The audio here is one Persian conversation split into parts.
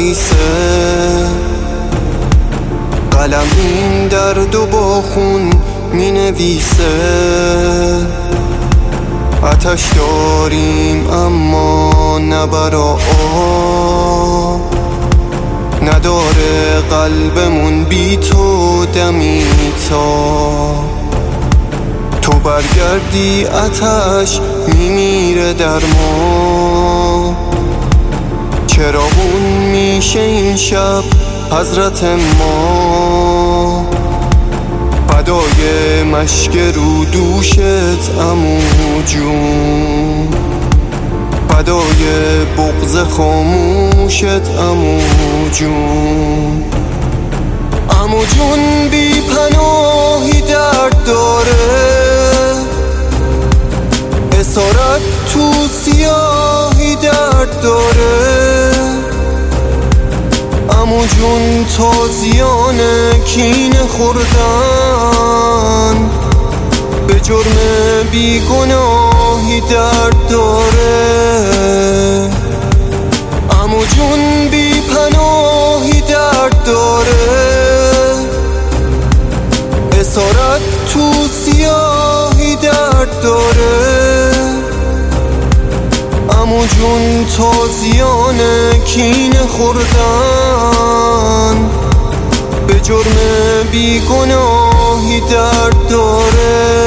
نویسه، قلم این درد و با خون می نویسه. آتش داریم اما نه برا آب، نداره قلبمون بی تو دمی تا تو برگردی. آتش میمیره در ما، چراغون میشه این شب حضرت ما. فدای مشک رو دوشت عمو جون، فدای بغض خاموشت عمو جون. عمو جون بی پناهی درد داره، اسارت تو سیاهی درد داره. عمو جون تازیان کینه خوردن، به جرم بیگناهی درد داره. عمو جون بی پناهی درد داره، اسارت تو سیاهی درد داره. عمو جون تازیان کینه خوردن، به جرم بیگناهی درد داره.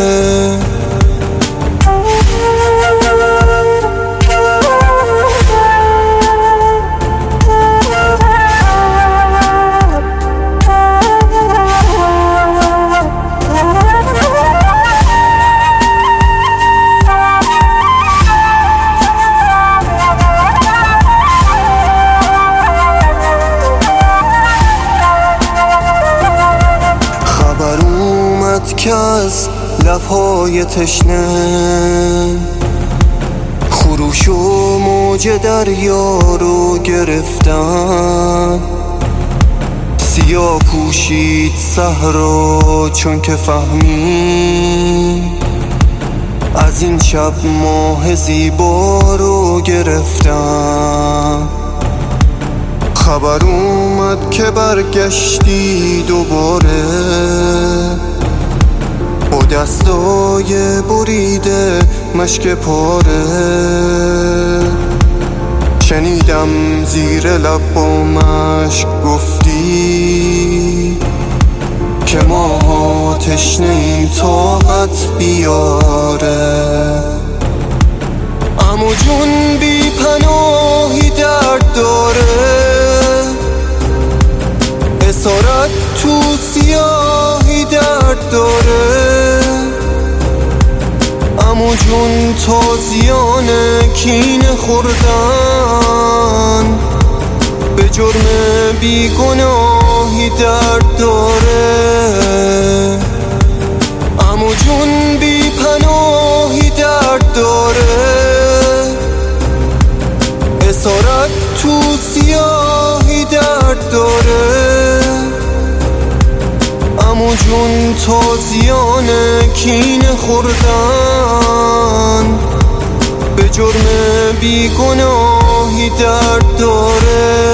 که از لبهای تشنه خروش و موج دریا رو گرفتن. سیاه پوشید صحرا چون که فهمید، از این شب ماه زیبا رو گرفتن. خبر اومد که برگشتی دوباره، با دستای بریده مشک پاره. شنیدم زیر لب با مشک گفتی که ما تشنه این طاقت بیاره. عمو جون بی پناهی درد داره، اسارت تو سیاهی درد داره. عمو جون تازیان کینه خوردن، به جرم بیگناهی درد داره. عمو جون بی پناهی درد داره، اسارت تو سیاهی درد داره. عمو جون تازیان کینه خوردن، به جرم بیگناهی درد داره.